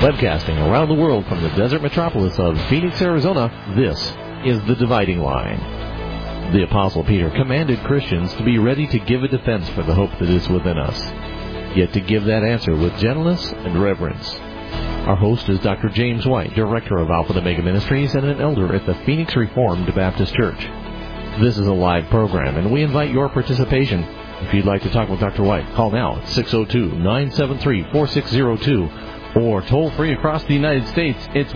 Webcasting around the world from the desert metropolis of Phoenix, Arizona, this is The Dividing Line. The Apostle Peter commanded Christians to be ready to give a defense for the hope that is within us, yet to give that answer with gentleness and reverence. Our host is Dr. James White, Director of Alpha and Omega Ministries and an elder at the Phoenix Reformed Baptist Church. This is a live program, and we invite your participation. If you'd like to talk with Dr. White, call now at 602-973-4602, or toll free across the United States, it's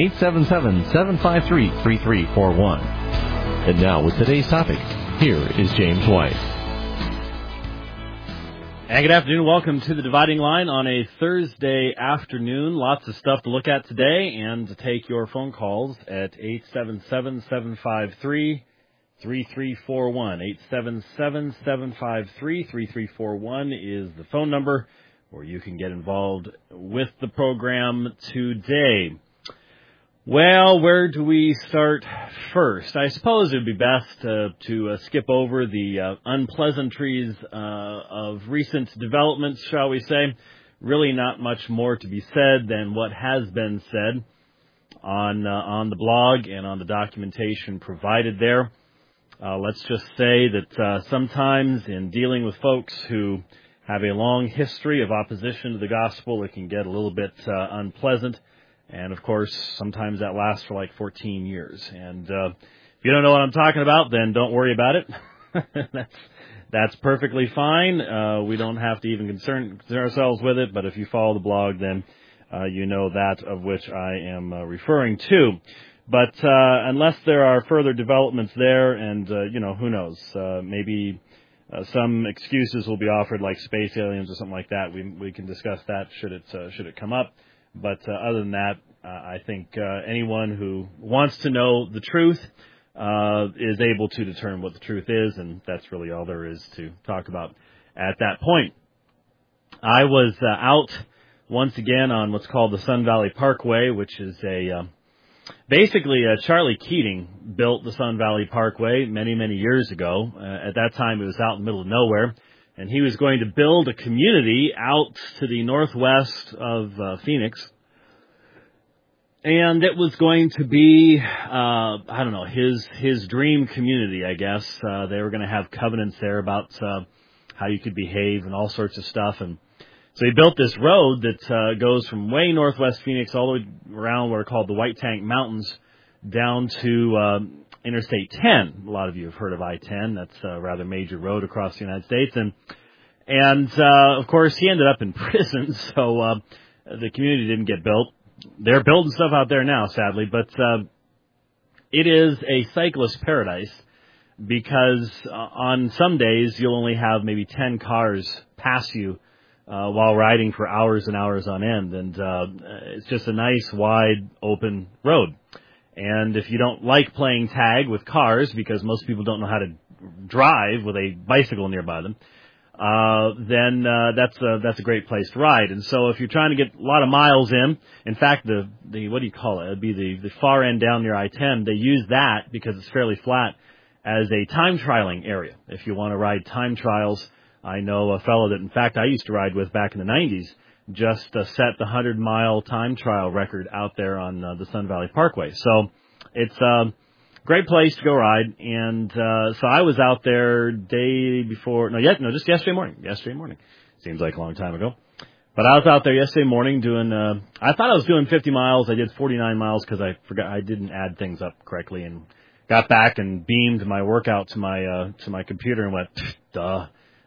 1-877-753-3341. And now, with today's topic, here is James White. And good afternoon. Welcome to The Dividing Line on a Thursday afternoon. Lots of stuff to look at today, and to take your phone calls at 877-753-3341. 877-753-3341 is the phone number where you can get involved with the program today. Well, where do we start first? I suppose it would be best to skip over the unpleasantries of recent developments, shall we say. Really not much more to be said than what has been said on the blog and on the documentation provided there. Let's just say that sometimes in dealing with folks who have a long history of opposition to the gospel, it can get a little bit unpleasant. And, of course, sometimes that lasts for like 14 years. And if you don't know what I'm talking about, then don't worry about it. That's perfectly fine. We don't have to even concern ourselves with it. But if you follow the blog, then you know that of which I am referring to. But unless there are further developments there, and, who knows, maybe some excuses will be offered like space aliens or something like that. We can discuss that should it come up. But other than that, I think anyone who wants to know the truth is able to determine what the truth is, and that's really all there is to talk about at that point. I was out once again on what's called the Sun Valley Parkway, which is basically Charlie Keating built the Sun Valley Parkway many, many years ago. At that time, it was out in the middle of nowhere. And he was going to build a community out to the northwest of Phoenix. And it was going to be, his dream community, I guess. They were going to have covenants there about how you could behave and all sorts of stuff. And so he built this road that goes from way northwest Phoenix all the way around what are called the White Tank Mountains down to Interstate 10. A lot of you have heard of I-10. That's a rather major road across the United States. And of course, he ended up in prison, so the community didn't get built. They're building stuff out there now, sadly, but it is a cyclist paradise because on some days you'll only have maybe 10 cars pass you while riding for hours and hours on end. And it's just a nice, wide, open road. And if you don't like playing tag with cars, because most people don't know how to drive with a bicycle nearby them, then that's a great place to ride. And so if you're trying to get a lot of miles in fact, the what do you call it? It'd be the far end down near I-10. They use that because it's fairly flat as a time trialing area. If you want to ride time trials, I know a fellow that, in fact, I used to ride with back in the 90s, just set the 100-mile time trial record out there on the Sun Valley Parkway. So it's a great place to go ride. And so I was out there just yesterday morning. Seems like a long time ago. But I was out there yesterday morning doing, I thought I was doing 50 miles. I did 49 miles because I forgot I didn't add things up correctly, and got back and beamed my workout to my computer and went, duh.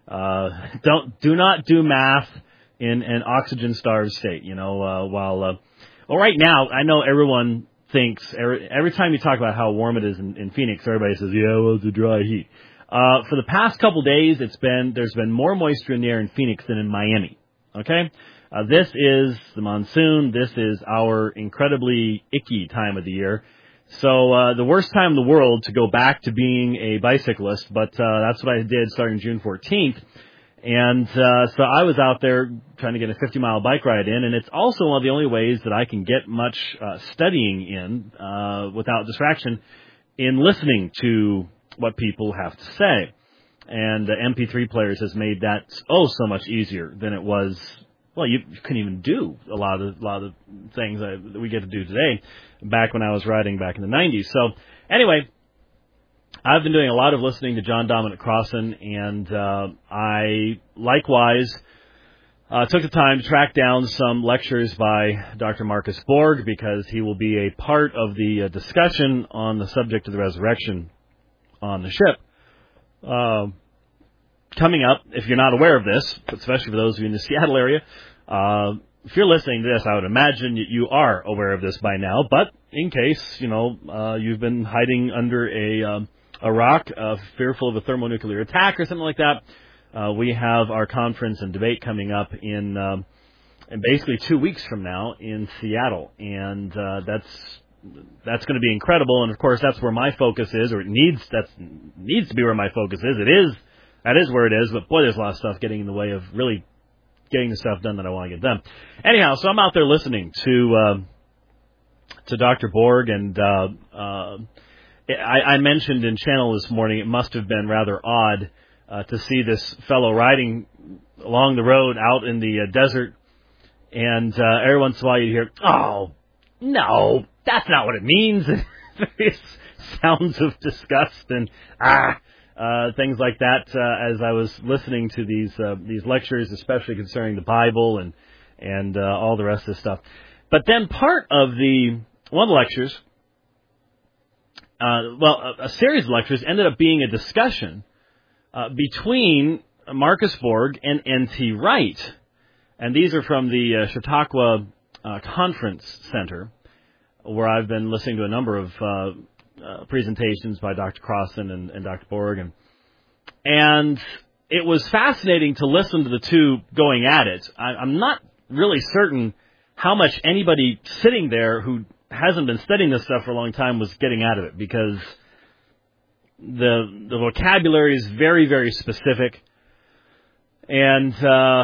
Do not do math in an oxygen-starved state, well, right now, I know everyone thinks, every time you talk about how warm it is in Phoenix, everybody says, yeah, well, it's a dry heat. For the past couple days, there's been more moisture in the air in Phoenix than in Miami, okay? This is the monsoon. This is our incredibly icky time of the year. So the worst time in the world to go back to being a bicyclist, but that's what I did starting June 14th. And so I was out there trying to get a 50-mile bike ride in, and it's also one of the only ways that I can get much studying in without distraction in listening to what people have to say. And MP3 players has made that so much easier than it was well, you couldn't even do a lot of the things that we get to do today. Back when I was writing back in the 90s. So anyway, I've been doing a lot of listening to John Dominic Crossan, and I likewise took the time to track down some lectures by Dr. Marcus Borg, because he will be a part of the discussion on the subject of the resurrection on the ship. Coming up, if you're not aware of this, especially for those of you in the Seattle area, if you're listening to this, I would imagine you are aware of this by now, but in case, you've been hiding under a rock, fearful of a thermonuclear attack or something like that, we have our conference and debate coming up in basically 2 weeks from now in Seattle, and that's going to be incredible. And of course, that's where my focus is, or needs to be where my focus is. That is where it is. But boy, there's a lot of stuff getting in the way of really getting the stuff done that I want to get done. Anyhow, so I'm out there listening to Dr. Borg, and I mentioned in channel this morning it must have been rather odd to see this fellow riding along the road out in the desert, and every once in a while you'd hear, "Oh, no, that's not what it means." Various sounds of disgust and things like that as I was listening to these lectures, especially concerning the Bible and all the rest of this stuff. But then part of one of the lectures, a series of lectures ended up being a discussion between Marcus Borg and N.T. Wright. And these are from the Chautauqua Conference Center, where I've been listening to a number of presentations by Dr. Crossan and Dr. Borg. And it was fascinating to listen to the two going at it. I'm not really certain how much anybody sitting there who hasn't been studying this stuff for a long time was getting out of it, because the vocabulary is very, very specific. And,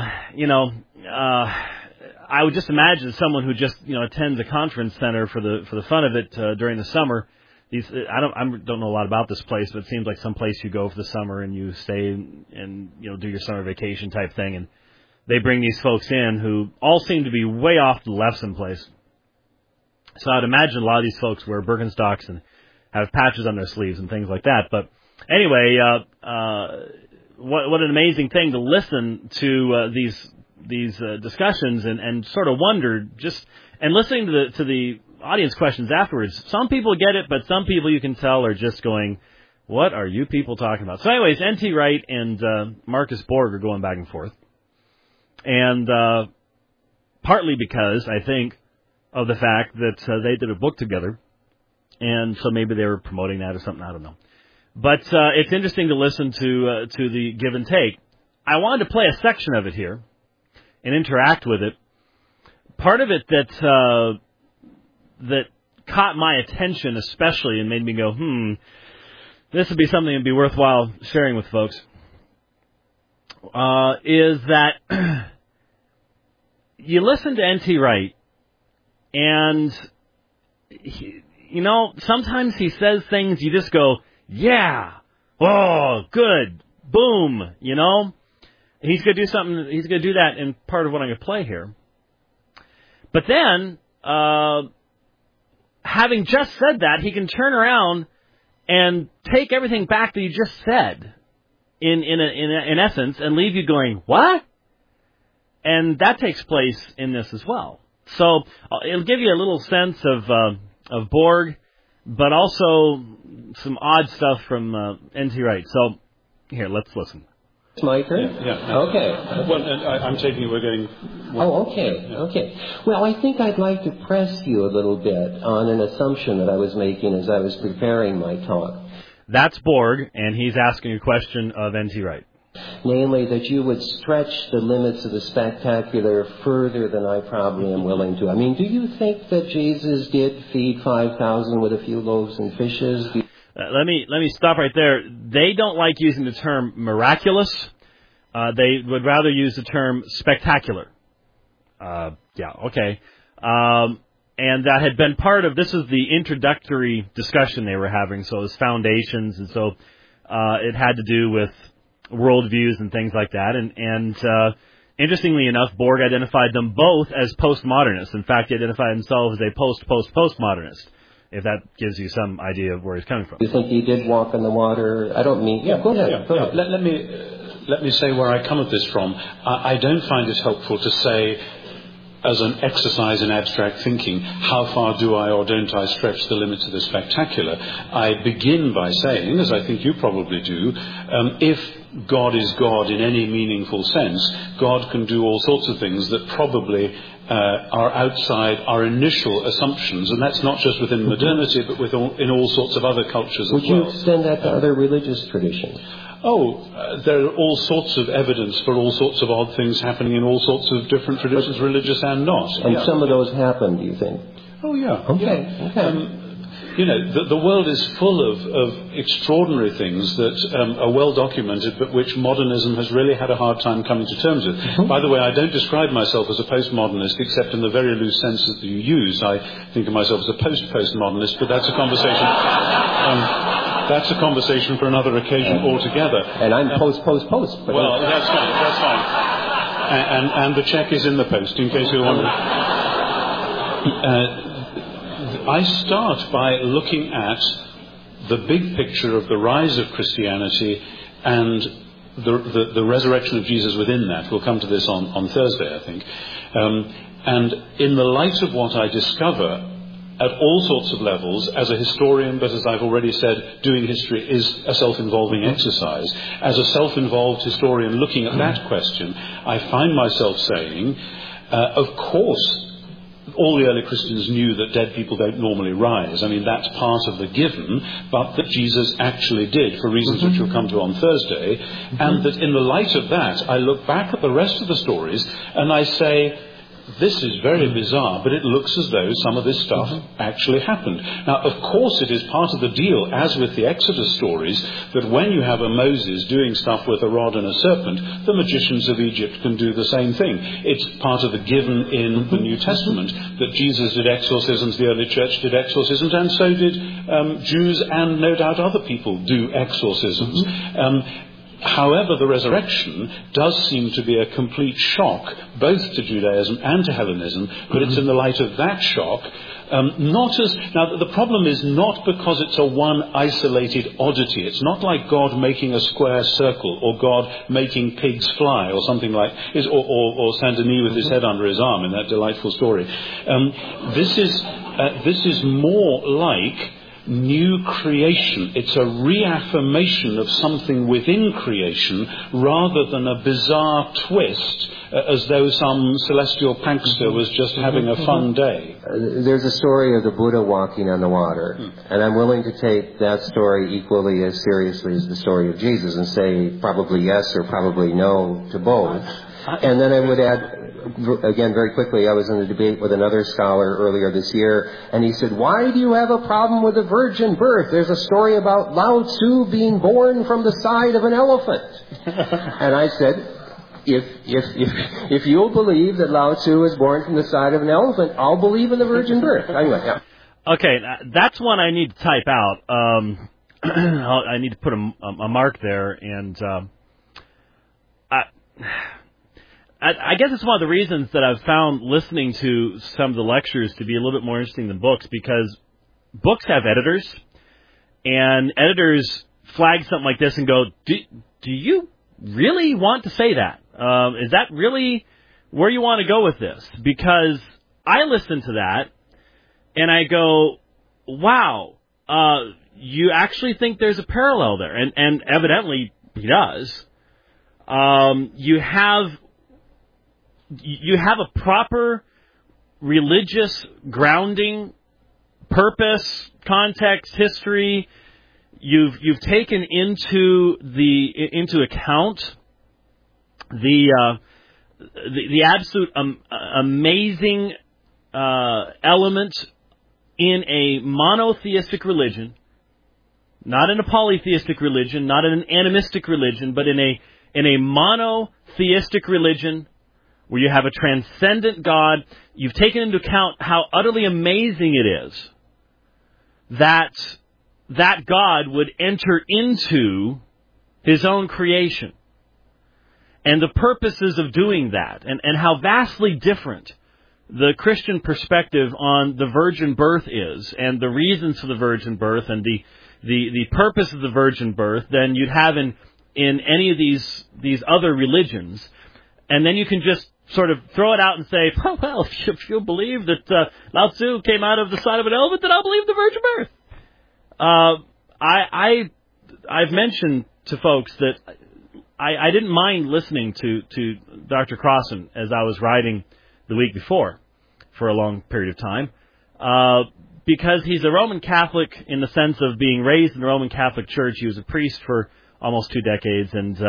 I would just imagine someone who just, attends a conference center for the fun of it during the summer. I don't know a lot about this place, but it seems like some place you go for the summer and you stay and do your summer vacation type thing. And they bring these folks in who all seem to be way off to the left someplace. So I'd imagine a lot of these folks wear Birkenstocks and have patches on their sleeves and things like that. But anyway, what an amazing thing to listen to these discussions and sort of wonder and listening to the audience questions afterwards. Some people get it, but some people you can tell are just going, "What are you people talking about?" So anyways, N.T. Wright and Marcus Borg are going back and forth. And partly because, I think, of the fact that they did a book together, and so maybe they were promoting that or something, I don't know. But it's interesting to listen to the give and take. I wanted to play a section of it here and interact with it. Part of it that caught my attention especially and made me go, this would be something that would be worthwhile sharing with folks, is that you listen to N.T. Wright, and sometimes he says things you just go, yeah, oh, good, boom, He's going to do something, he's going to do that in part of what I'm going to play here. But then, having just said that, he can turn around and take everything back that he just said, in essence, and leave you going, what? And that takes place in this as well. So it'll give you a little sense of Borg, but also some odd stuff from N.T. Wright. So here, let's listen. It's my turn? Yeah. Okay. Well, I'm taking it we're getting... okay. Yeah. Okay. Well, I think I'd like to press you a little bit on an assumption that I was making as I was preparing my talk. That's Borg, and he's asking a question of N.T. Wright. Namely, that you would stretch the limits of the spectacular further than I probably am willing to. I mean, do you think that Jesus did feed 5,000 with a few loaves and fishes? Let me stop right there. They don't like using the term miraculous. They would rather use the term spectacular. Okay. And that had been part of, this is the introductory discussion they were having, so it was foundations, and so it had to do with worldviews and things like that. And Interestingly enough, Borg identified them both as postmodernists. In fact, he identified himself as a postmodernist, if that gives you some idea of where he's coming from. Do you think he did walk on the water? I don't mean... Yeah, go ahead. Go ahead. Let me say where I come at this from. I don't find it helpful to say, as an exercise in abstract thinking, how far do I or don't I stretch the limits of the spectacular? I begin by saying, as I think you probably do, if God is God in any meaningful sense, God can do all sorts of things that probably are outside our initial assumptions, and that's not just within modernity, but in all sorts of other cultures as well. Would you extend that to other religious traditions? There are all sorts of evidence for all sorts of odd things happening in all sorts of different traditions, religious and not. And some of those happen, do you think? Oh, yeah. Okay. Yeah. Okay. The world is full of extraordinary things that are well documented, but which modernism has really had a hard time coming to terms with. Mm-hmm. By the way, I don't describe myself as a postmodernist, except in the very loose sense that you use. I think of myself as a postmodernist, but that's a conversation. That's a conversation for another occasion altogether. And I'm post. Well, that's fine. And the check is in the post, in case you're wondering. I start by looking at the big picture of the rise of Christianity and the resurrection of Jesus within that. We'll come to this on Thursday, I think. And in the light of what I discover at all sorts of levels, as a historian, but as I've already said, doing history is a self-involving exercise. As a self-involved historian looking at that question, I find myself saying, of course, all the early Christians knew that dead people don't normally rise. I mean, that's part of the given, but that Jesus actually did, for reasons which we'll come to on Thursday, and that in the light of that, I look back at the rest of the stories and I say, this is very bizarre, but it looks as though some of this stuff actually happened. Now, of course, it is part of the deal, as with the Exodus stories, that when you have a Moses doing stuff with a rod and a serpent, the magicians of Egypt can do the same thing. It's part of the given in the New Testament that Jesus did exorcisms, the early church did exorcisms, and so did Jews and no doubt other people do exorcisms. However, the resurrection does seem to be a complete shock, both to Judaism and to Hellenism, but it's in the light of that shock. Now, the problem is not because it's a one isolated oddity. It's not like God making a square circle, or God making pigs fly, or something like, or Saint Denis with his head under his arm in that delightful story. This is more like new creation. It's a reaffirmation of something within creation rather than a bizarre twist as though some celestial prankster was just having a fun day. There's a story of the Buddha walking on the water, and I'm willing to take that story equally as seriously as the story of Jesus and say probably yes or probably no to both. And then I would add, again, very quickly, I was in a debate with another scholar earlier this year, and he said, why do you have a problem with the virgin birth? There's a story about Lao Tzu being born from the side of an elephant. And I said, if you'll believe that Lao Tzu was born from the side of an elephant, I'll believe in the virgin birth. Anyway, yeah. Okay, that's one I need to type out. I need to put a mark there, and I guess it's one of the reasons that I've found listening to some of the lectures to be a little bit more interesting than books, because books have editors, and editors flag something like this and go, do you really want to say that? Is that really where you want to go with this? Because I listen to that, and I go, wow, you actually think there's a parallel there, and evidently he does. You have a proper religious grounding, purpose, context, history. You've taken into account the absolute amazing element in a monotheistic religion, not in a polytheistic religion, not in an animistic religion, but in a monotheistic religion where you have a transcendent God. You've taken into account how utterly amazing it is that God would enter into his own creation. and the purposes of doing that, and how vastly different the Christian perspective on the virgin birth is, and the reasons for the virgin birth, and the purpose of the virgin birth, than you'd have in any of these other religions. And then you can just sort of throw it out and say, oh, well, if you believe that Lao Tzu came out of the side of an elephant, then I'll believe the virgin birth. I've mentioned to folks that I didn't mind listening to Dr. Crossan as I was writing the week before for a long period of time, because he's a Roman Catholic in the sense of being raised in the Roman Catholic Church. He was a priest for almost 2 decades, and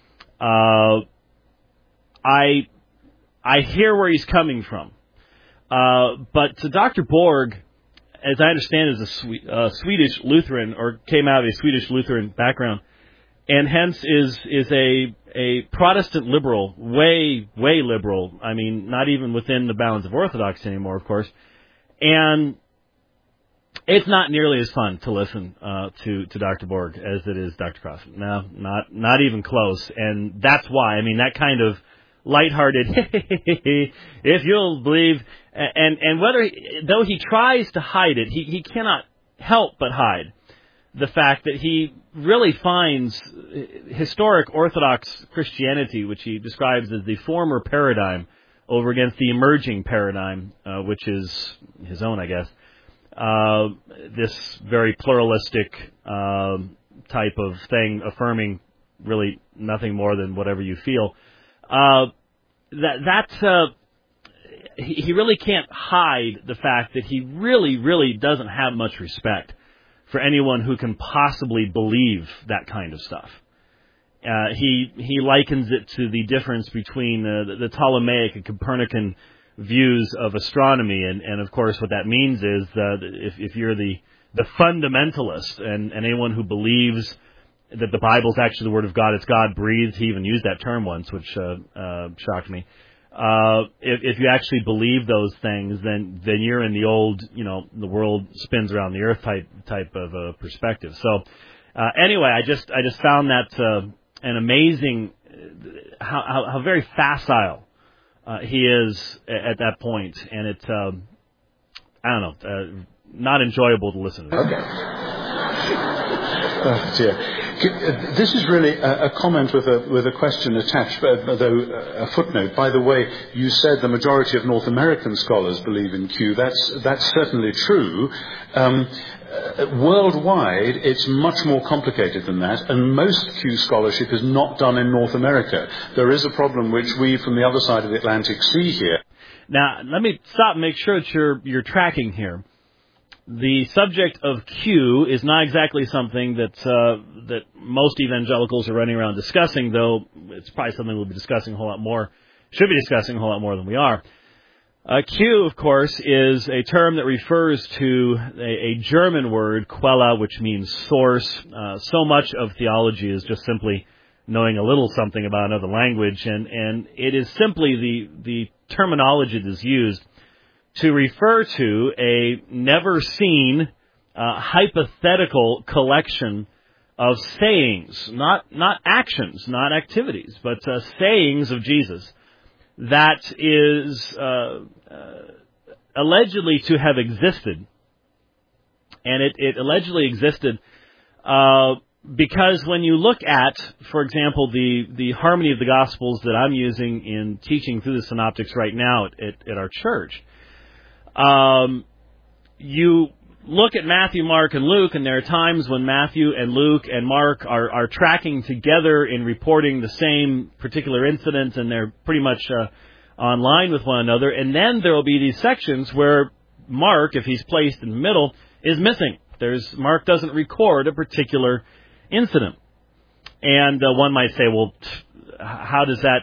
I hear where he's coming from. But to Dr. Borg, as I understand, is a Swedish Lutheran, or came out of a Swedish Lutheran background, and hence is a Protestant liberal, way liberal. I mean, not even within the bounds of Orthodoxy anymore, of course. And it's not nearly as fun to listen to Dr. Borg as it is Dr. Crossan. No, not even close. And that's why. I mean, that kind of lighthearted, if you'll believe, and whether though he tries to hide it, he cannot help but hide the fact that he really finds historic Orthodox Christianity, which he describes as the former paradigm, over against the emerging paradigm, which is his own, I guess. This very pluralistic type of thing, affirming really nothing more than whatever you feel. He really can't hide the fact that he really doesn't have much respect for anyone who can possibly believe that kind of stuff. He likens it to the difference between the Ptolemaic and Copernican views of astronomy, and of course what that means is that if you're the fundamentalist and anyone who believes that the Bible is actually the Word of God, it's God breathed. He even used that term once, which shocked me. If you actually believe those things, then you're in the old, the world spins around the earth type of perspective. So anyway, I just found that an amazing how very facile he is at that point, and it's I don't know, not enjoyable to listen to. Okay. Oh dear. This is really a comment with a question attached, though a footnote. By the way, you said the majority of North American scholars believe in Q. That's certainly true. Worldwide, it's much more complicated than that, and most Q scholarship is not done in North America. There is a problem which we, from the other side of the Atlantic, see here. Now, let me stop and make sure that you're tracking here. The subject of Q is not exactly something that most evangelicals are running around discussing, though it's probably something we'll be discussing a whole lot more, should be discussing a whole lot more than we are. Q, of course, is a term that refers to a German word, Quelle, which means source. So much of theology is just simply knowing a little something about another language, and it is simply the terminology that is used to refer to a never-seen, hypothetical collection of sayings, not actions, not activities, but sayings of Jesus that is allegedly to have existed. And it allegedly existed because when you look at, for example, the harmony of the Gospels that I'm using in teaching through the Synoptics right now at our church, you look at Matthew, Mark, and Luke, and there are times when Matthew and Luke and Mark are tracking together in reporting the same particular incident, and they're pretty much on line with one another. And then there will be these sections where Mark, if he's placed in the middle, is missing. Mark doesn't record a particular incident. And one might say, well, how does that,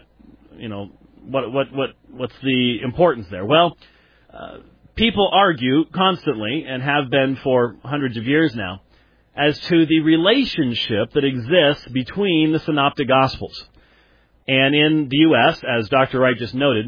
what's the importance there? Well, people argue constantly, and have been for hundreds of years now, as to the relationship that exists between the Synoptic Gospels. And in the U.S., as Dr. Wright just noted,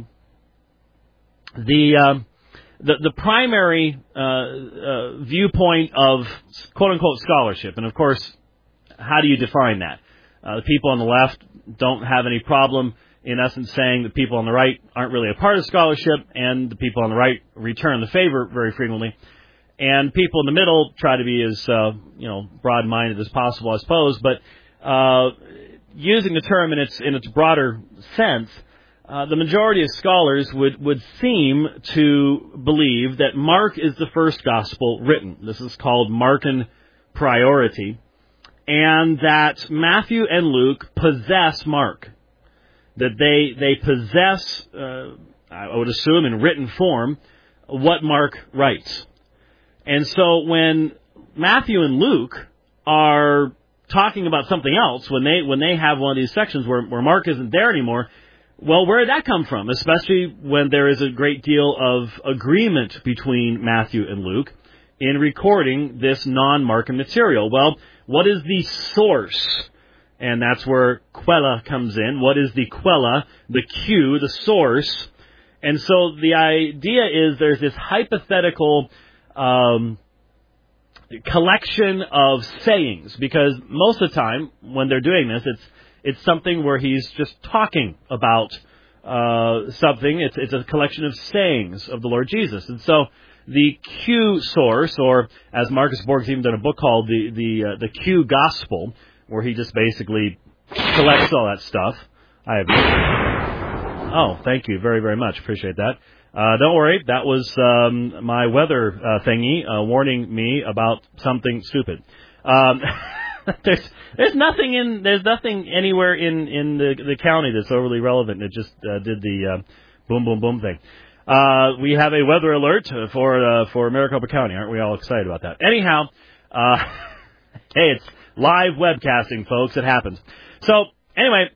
the primary viewpoint of quote-unquote scholarship, and of course, how do you define that? The people on the left don't have any problem, in essence, saying that people on the right aren't really a part of scholarship, and the people on the right return the favor very frequently. And people in the middle try to be as, broad-minded as possible, I suppose. But using the term in its broader sense, the majority of scholars would seem to believe that Mark is the first gospel written. This is called Markan priority. And that Matthew and Luke possess Mark. That they possess, I would assume in written form, what Mark writes. And so when Matthew and Luke are talking about something else, when they have one of these sections where Mark isn't there anymore, well, where did that come from? Especially when there is a great deal of agreement between Matthew and Luke in recording this non-Markan material. Well, what is the source? And that's where quella comes in. What is the quella? The Q, the source. And so the idea is there's this hypothetical collection of sayings, because most of the time when they're doing this, it's something where he's just talking about something. It's a collection of sayings of the Lord Jesus. And so the Q source, or as Marcus Borg's even done a book called the Q Gospel, where he just basically collects all that stuff. Oh, thank you very, very much. Appreciate that. Don't worry, that was my weather thingy warning me about something stupid. There's nothing anywhere in the county that's overly relevant. It just did the boom, boom, boom thing. We have a weather alert for Maricopa County. Aren't we all excited about that? Anyhow, hey, it's live webcasting, folks. It happens. So, anyway,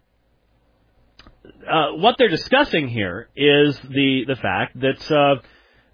what they're discussing here is the fact that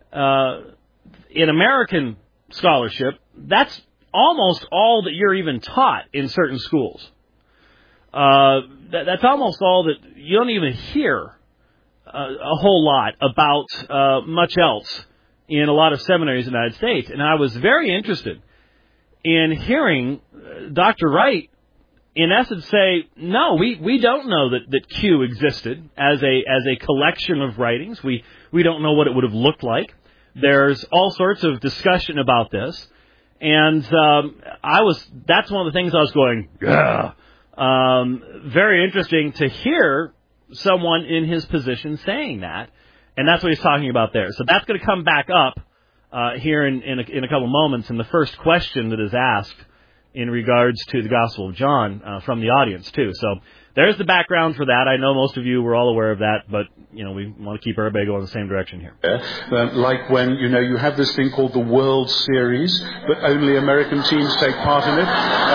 in American scholarship, that's almost all that you're even taught in certain schools. That's almost all that you don't even hear a whole lot about much else in a lot of seminaries in the United States. And I was very interested in hearing Dr. Wright, in essence, say, no, we don't know that Q existed as a collection of writings. We don't know what it would have looked like. There's all sorts of discussion about this. And that's one of the things I was going, yeah. Very interesting to hear someone in his position saying that. And that's what he's talking about there. So that's going to come back up here in a couple moments in the first question that is asked in regards to the Gospel of John from the audience, too. So there's the background for that. I know most of you were all aware of that, but, we want to keep everybody going in the same direction here. Like when, you have this thing called the World Series, but only American teams take part in it.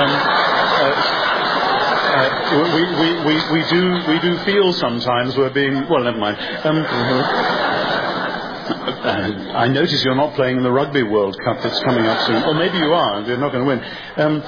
We do feel sometimes we're being... Well, never mind. I notice you're not playing in the Rugby World Cup that's coming up soon. Or maybe you are. You're not going to win.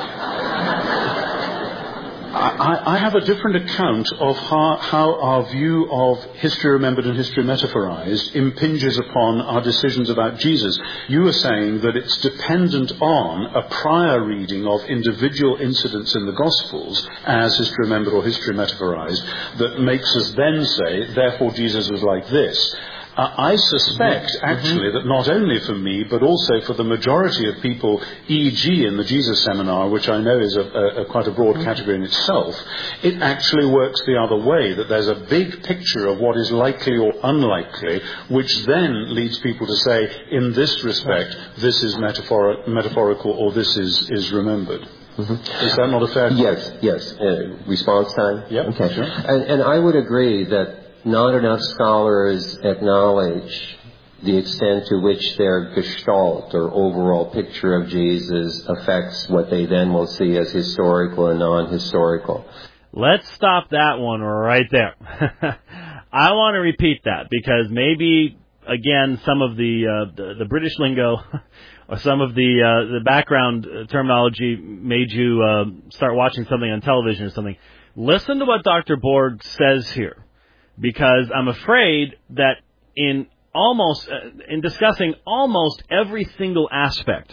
I have a different account of how our view of history remembered and history metaphorized impinges upon our decisions about Jesus. You were saying that it's dependent on a prior reading of individual incidents in the Gospels as history remembered or history metaphorized that makes us then say, therefore Jesus was like this. I suspect, actually, that not only for me, but also for the majority of people, e.g. in the Jesus Seminar, which I know is quite a broad category in itself, it actually works the other way, that there's a big picture of what is likely or unlikely, which then leads people to say, in this respect, this is metaphorical or this is remembered. Is that not a fair question? Yes. Response time? Yep. Okay. Sure. And I would agree that not enough scholars acknowledge the extent to which their gestalt or overall picture of Jesus affects what they then will see as historical and non-historical. Let's stop that one right there. I want to repeat that because maybe, again, some of the British lingo or some of the background terminology made you start watching something on television or something. Listen to what Dr. Borg says here. Because I'm afraid that in discussing almost every single aspect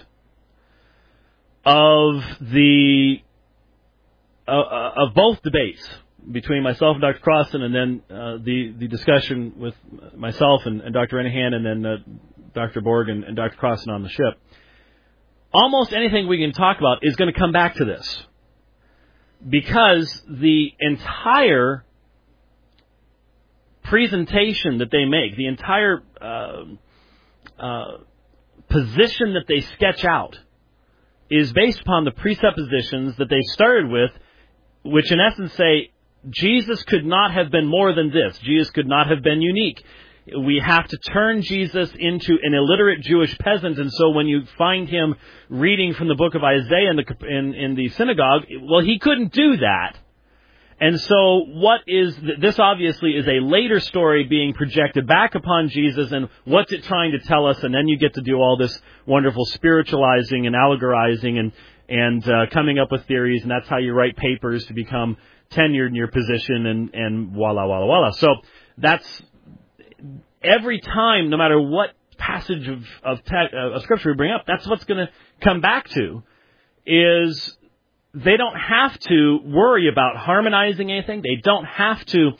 of of both debates, between myself and Dr. Crossan, and then the discussion with myself and Dr. Renahan, and then Dr. Borg and Dr. Crossan on the ship, almost anything we can talk about is going to come back to this. Because the entire presentation that they make, the entire position that they sketch out, is based upon the presuppositions that they started with, which in essence say, Jesus could not have been more than this. Jesus could not have been unique. We have to turn Jesus into an illiterate Jewish peasant, and so when you find him reading from the book of Isaiah in the synagogue, well, he couldn't do that. And so this obviously is a later story being projected back upon Jesus, and what's it trying to tell us? And then you get to do all this wonderful spiritualizing and allegorizing and coming up with theories, and that's how you write papers to become tenured in your position, and voila, voila, voila. So that's every time, no matter what passage of Scripture we bring up, that's what's going to come back to, is they don't have to worry about harmonizing anything. They don't have to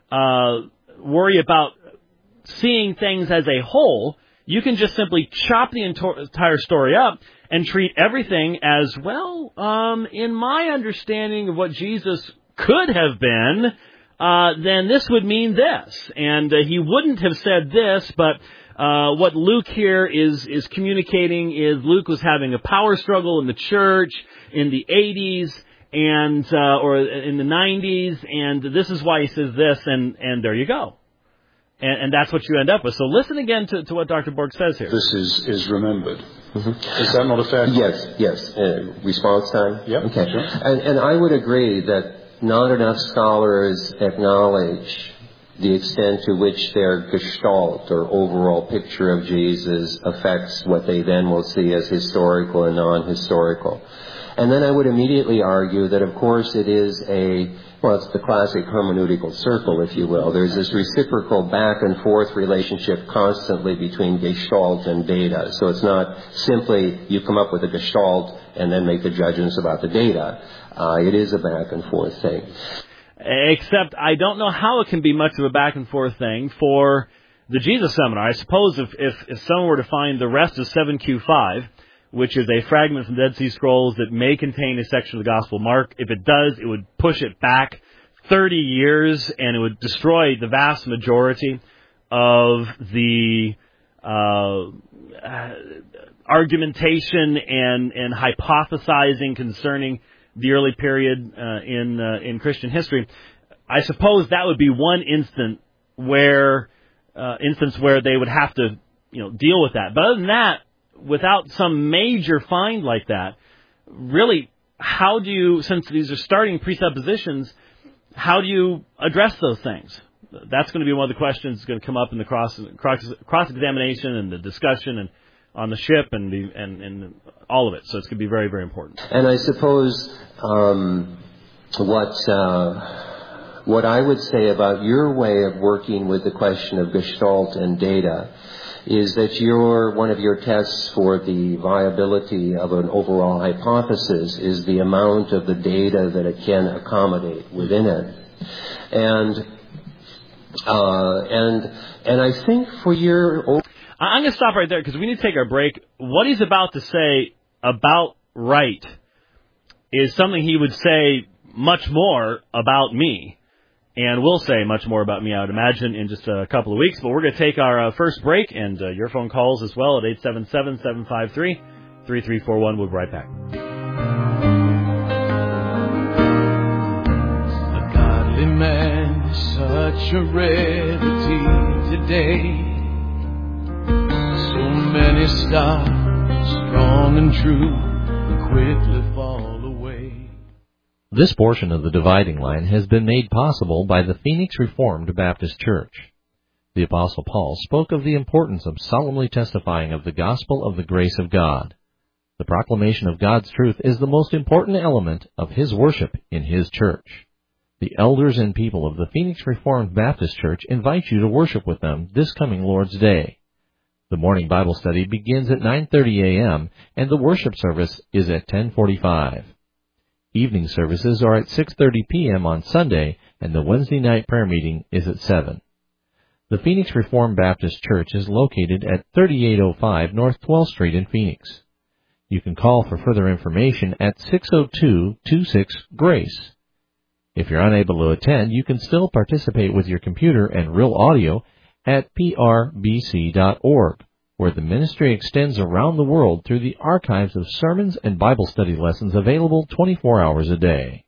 worry about seeing things as a whole. You can just simply chop the entire story up and treat everything as, well, in my understanding of what Jesus could have been, then this would mean this. And he wouldn't have said this, but what Luke here is communicating is Luke was having a power struggle in the church in the 80s and or in the 90s, and this is why he says this, and there you go. And that's what you end up with. So listen again to what Dr. Borg says here. This is remembered. Mm-hmm. Is that not a fair comment? Yes. Response time? Yep. Okay. Sure. And I would agree that not enough scholars acknowledge the extent to which their gestalt or overall picture of Jesus affects what they then will see as historical and non-historical. And then I would immediately argue that, of course, it is it's the classic hermeneutical circle, if you will. There's this reciprocal back and forth relationship constantly between gestalt and data. So it's not simply you come up with a gestalt and then make the judgments about the data. It is a back and forth thing. Except I don't know how it can be much of a back and forth thing for the Jesus Seminar. I suppose if someone were to find the rest of 7Q5, which is a fragment from the Dead Sea Scrolls that may contain a section of the Gospel of Mark, if it does, it would push it back 30 years, and it would destroy the vast majority of the argumentation and hypothesizing concerning the early period in Christian history. I suppose that would be one instance where they would have to deal with that. But other than that, without some major find like that, really, how do you, since these are starting presuppositions, how do you address those things? That's going to be one of the questions that's going to come up in the cross-examination and the discussion and on the ship and all of it. So it's going to be very, very important. And I suppose what I would say about your way of working with the question of gestalt and data is that one of your tests for the viability of an overall hypothesis is the amount of the data that it can accommodate within it. And I think for your... I'm going to stop right there because we need to take our break. What he's about to say about Wright is something he would say much more about me. And will say much more about me, I would imagine, in just a couple of weeks. But we're going to take our first break, and your phone calls as well at 877-753-3341. We'll be right back. A godly man is such a rarity today. So many start strong and true and quickly fall away. This portion of the Dividing Line has been made possible by the Phoenix Reformed Baptist Church. The Apostle Paul spoke of the importance of solemnly testifying of the gospel of the grace of God. The proclamation of God's truth is the most important element of his worship in his church. The elders and people of the Phoenix Reformed Baptist Church invite you to worship with them this coming Lord's Day. The morning Bible study begins at 9:30 a.m. and the worship service is at 10:45. Evening services are at 6:30 p.m. on Sunday and the Wednesday night prayer meeting is at 7. The Phoenix Reformed Baptist Church is located at 3805 North 12th Street in Phoenix. You can call for further information at 602-26-GRACE. If you're unable to attend, you can still participate with your computer and real audio at prbc.org, where the ministry extends around the world through the archives of sermons and Bible study lessons available 24 hours a day.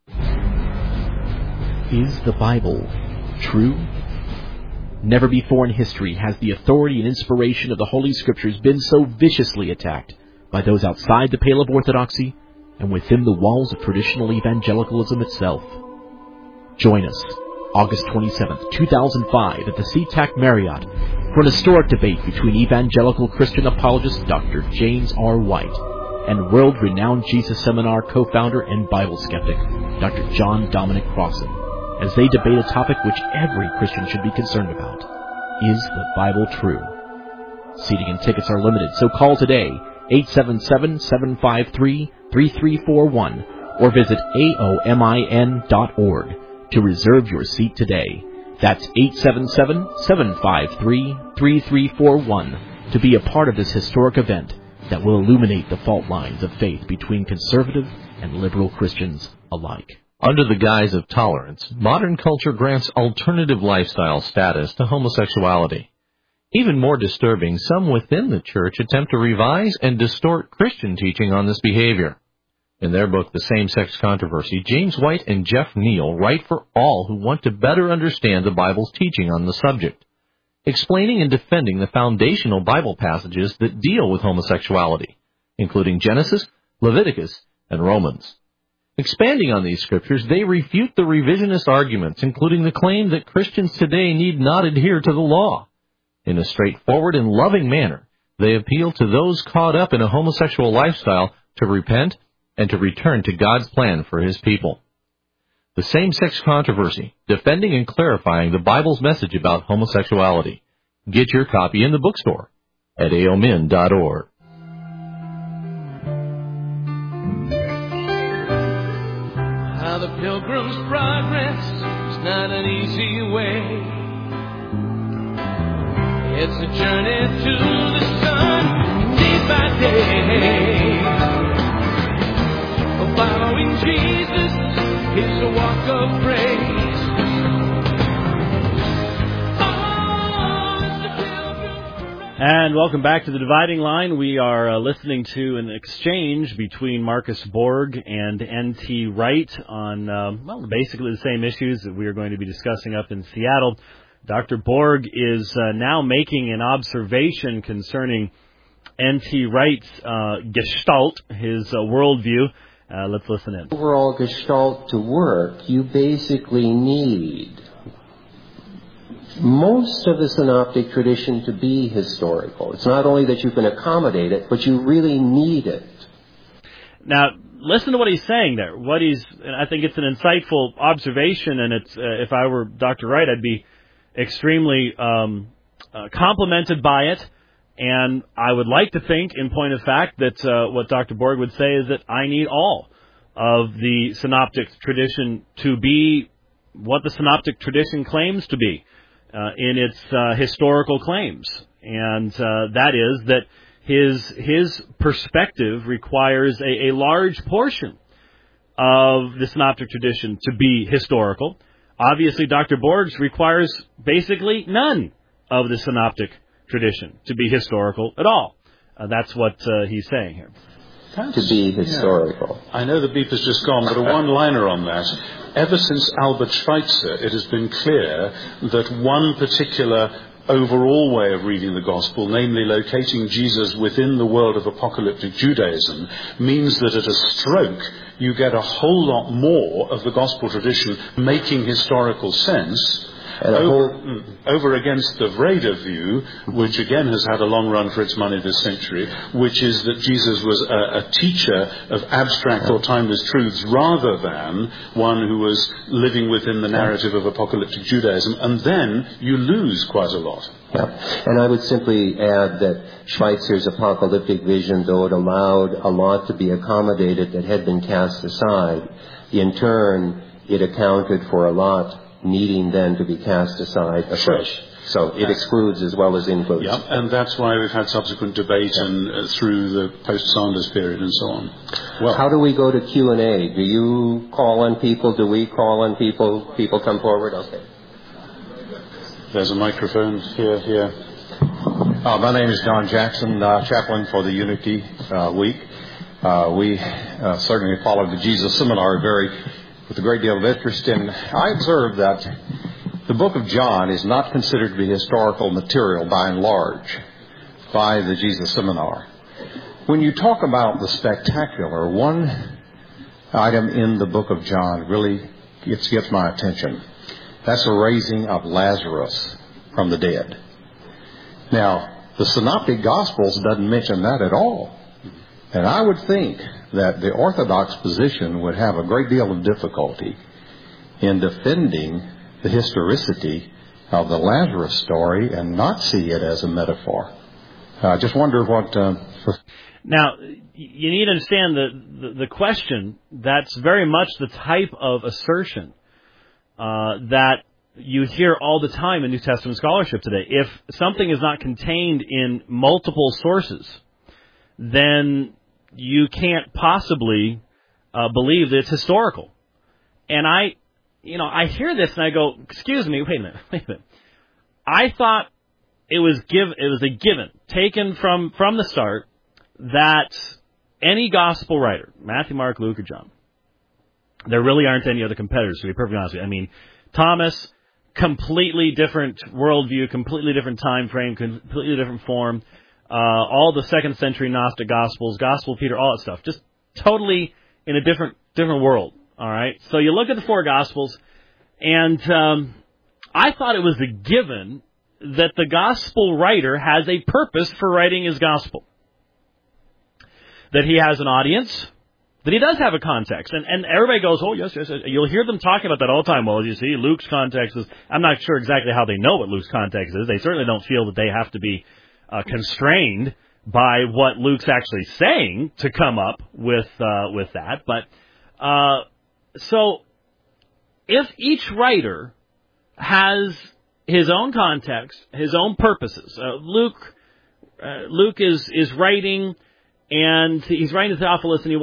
Is the Bible true? Never before in history has the authority and inspiration of the Holy Scriptures been so viciously attacked by those outside the pale of orthodoxy and within the walls of traditional evangelicalism itself. Join us August 27th, 2005 at the SeaTac Marriott for an historic debate between evangelical Christian apologist Dr. James R. White and world-renowned Jesus Seminar co-founder and Bible skeptic Dr. John Dominic Crossan, as they debate a topic which every Christian should be concerned about. Is the Bible true? Seating and tickets are limited, so call today, 877-753-3341, or visit aomin.org to reserve your seat today. That's 877-753-3341 to be a part of this historic event that will illuminate the fault lines of faith between conservative and liberal Christians alike. Under the guise of tolerance, modern culture grants alternative lifestyle status to homosexuality. Even more disturbing, some within the church attempt to revise and distort Christian teaching on this behavior. In their book, The Same-Sex Controversy, James White and Jeff Neal write for all who want to better understand the Bible's teaching on the subject, explaining and defending the foundational Bible passages that deal with homosexuality, including Genesis, Leviticus, and Romans. Expanding on these scriptures, they refute the revisionist arguments, including the claim that Christians today need not adhere to the law. In a straightforward and loving manner, they appeal to those caught up in a homosexual lifestyle to repent and to return to God's plan for His people. The Same-Sex Controversy, defending and clarifying the Bible's message about homosexuality. Get your copy in the bookstore at aomin.org. How the Pilgrim's Progress is not an easy way. It's a journey to the sun, day by day. Following Jesus is a walk of praise. And welcome back to the Dividing Line. We are listening to an exchange between Marcus Borg and N.T. Wright on, basically the same issues that we are going to be discussing up in Seattle. Dr. Borg is now making an observation concerning N.T. Wright's gestalt, his worldview. Let's listen in. Overall gestalt to work, you basically need most of the synoptic tradition to be historical. It's not only that you can accommodate it, but you really need it. Now, listen to what he's saying there. I think it's an insightful observation, and it's if I were Dr. Wright, I'd be extremely complimented by it. And I would like to think, in point of fact, that what Dr. Borg would say is that I need all of the synoptic tradition to be what the synoptic tradition claims to be in its historical claims. And that is that his perspective requires a large portion of the synoptic tradition to be historical. Obviously, Dr. Borg's requires basically none of the synoptic tradition to be historical at all. That's what he's saying here. To be historical. Yeah. I know the beep has just gone, but a one-liner on that. Ever since Albert Schweitzer, it has been clear that one particular overall way of reading the gospel, namely locating Jesus within the world of apocalyptic Judaism, means that at a stroke you get a whole lot more of the gospel tradition making historical sense over against the Vrede view, which again has had a long run for its money this century, which is that Jesus was a teacher of abstract or timeless truths rather than one who was living within the narrative of apocalyptic Judaism, and then you lose quite a lot. Yeah. And I would simply add that Schweitzer's apocalyptic vision, though it allowed a lot to be accommodated that had been cast aside, in turn it accounted for a lot needing then to be cast aside afresh. Sure. So it excludes as well as includes. Yeah, and that's why we've had subsequent debate and through the post-Sanders period and so on. Well, how do we go to Q&A? Do you call on people? Do we call on people? People come forward? Okay. There's a microphone here. My name is Don Jackson, chaplain for the Unity Week. We certainly followed the Jesus Seminar with a great deal of interest, and I observed that the book of John is not considered to be historical material by and large by the Jesus Seminar. When you talk about the spectacular, one item in the book of John really gets my attention. That's the raising of Lazarus from the dead. Now, the Synoptic Gospels doesn't mention that at all. And I would think that the Orthodox position would have a great deal of difficulty in defending the historicity of the Lazarus story and not see it as a metaphor. I just wonder what... Now, you need to understand the question. That's very much the type of assertion that you hear all the time in New Testament scholarship today. If something is not contained in multiple sources, then you can't possibly believe that it's historical. And I hear this and I go, excuse me, wait a minute. I thought it was a given, taken from the start, that any gospel writer, Matthew, Mark, Luke, or John, there really aren't any other competitors, to be perfectly honest with you. I mean, Thomas, completely different worldview, completely different time frame, completely different form. All the 2nd century Gnostic Gospels, Gospel of Peter, all that stuff, just totally in a different world. All right, so you look at the 4 Gospels, and I thought it was a given that the Gospel writer has a purpose for writing his Gospel, that he has an audience, that he does have a context, and everybody goes, oh yes, you'll hear them talking about that all the time. Well, you see, Luke's context is. I'm not sure exactly how they know what Luke's context is. They certainly don't feel that they have to be constrained by what Luke's actually saying to come up with that. But so if each writer has his own context, his own purposes, Luke is writing, and he's writing to Theophilus, and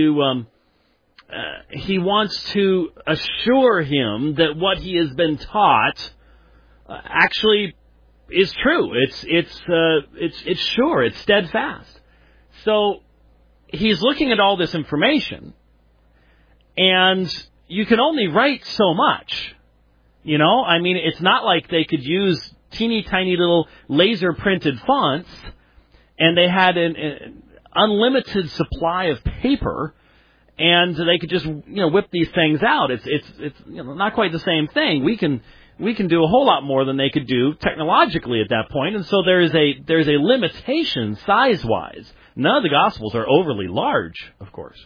he wants to assure him that what he has been taught actually is true. It's sure. It's steadfast. So he's looking at all this information, and you can only write so much. You know, I mean, it's not like they could use teeny tiny little laser printed fonts, and they had an unlimited supply of paper, and they could just whip these things out. It's not quite the same thing. We can do a whole lot more than they could do technologically at that point, and so there's a limitation size-wise. None of the Gospels are overly large, of course.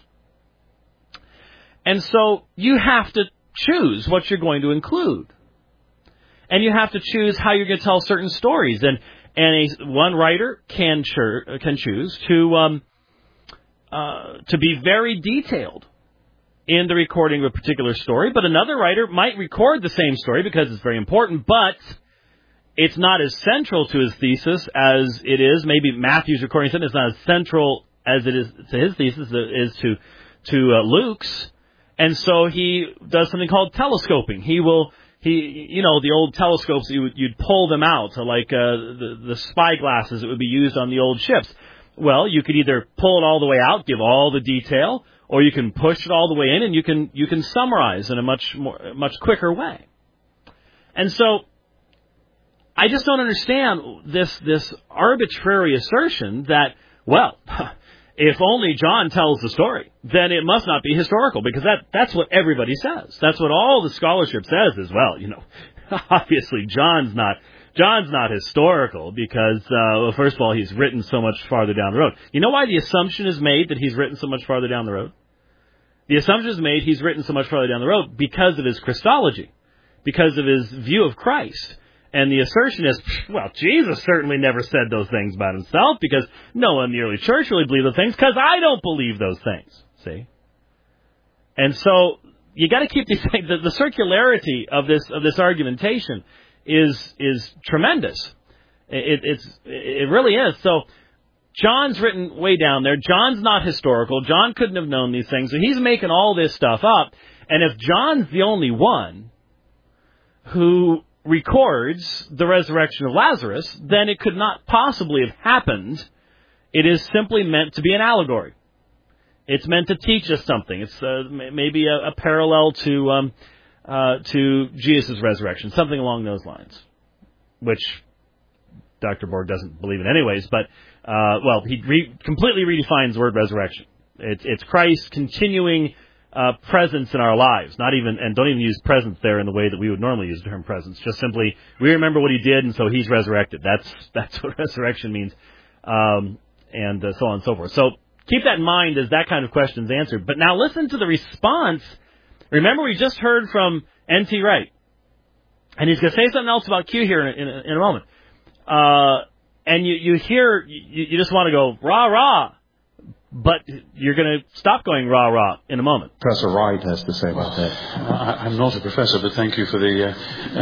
And so you have to choose what you're going to include. And you have to choose how you're going to tell certain stories. And one writer can choose to be very detailed in the recording of a particular story, but another writer might record the same story because it's very important, but it's not as central to his thesis as it is. Maybe Matthew's recording something that's not as central as it is to his thesis as it is to Luke's. And so he does something called telescoping. The old telescopes, you'd pull them out, like the spy glasses that would be used on the old ships. Well, you could either pull it all the way out, give all the detail, or you can push it all the way in, and you can summarize in a much quicker way. And so I just don't understand this arbitrary assertion that, well, if only John tells the story, then it must not be historical, because that's what everybody says. That's what all the scholarship says as well. Obviously John's not historical because, first of all, he's written so much farther down the road. You know why the assumption is made that he's written so much farther down the road? The assumption is made he's written so much farther down the road because of his Christology, because of his view of Christ. And the assertion is, well, Jesus certainly never said those things about himself because no one in the early church really believed those things because I don't believe those things. See? And so you got to keep these things. The circularity of this argumentation is tremendous. It really is. So John's written way down there. John's not historical. John couldn't have known these things. So he's making all this stuff up. And if John's the only one who records the resurrection of Lazarus, then it could not possibly have happened. It is simply meant to be an allegory. It's meant to teach us something. It's maybe a parallel to Jesus' resurrection, something along those lines, which Dr. Borg doesn't believe in anyways, but, he completely redefines the word resurrection. It's Christ's continuing presence in our lives, and don't even use presence there in the way that we would normally use the term presence, just simply, we remember what he did, and so he's resurrected. That's what resurrection means, and so on and so forth. So, keep that in mind as that kind of question is answered. But now listen to the response. Remember, we just heard from N.T. Wright. And he's going to say something else about Q here in a moment. And you hear, you just want to go, rah, rah. But you're going to stop going rah, rah in a moment. Professor Wright has to say about that. I'm not a professor, but thank you for the...